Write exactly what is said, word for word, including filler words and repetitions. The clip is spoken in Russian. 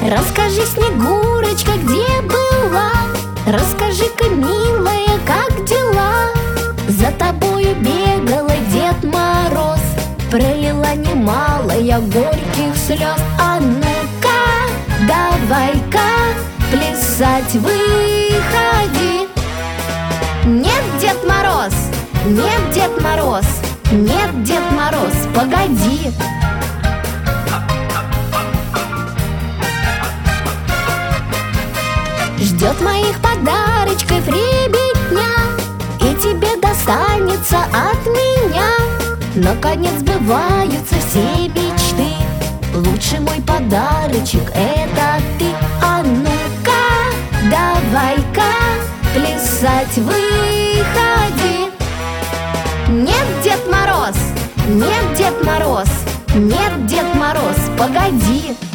Расскажи, Снегурочка, где была? Расскажи-ка, милая, как дела? За тобою бегал Дед Мороз, пролила немало я горьких слез. А ну-ка, давай-ка плясать выходи. Нет, Дед Мороз, нет, Дед Мороз, нет, Дед Мороз, погоди. Ждет моих подарочков ребятня, и тебе достанется от меня. Наконец сбываются все мечты, лучший мой подарочек — это ты. А ну-ка, давай-ка плясать выходи. Нет, Дед Мороз, нет, Дед Мороз, нет, Дед Мороз, погоди.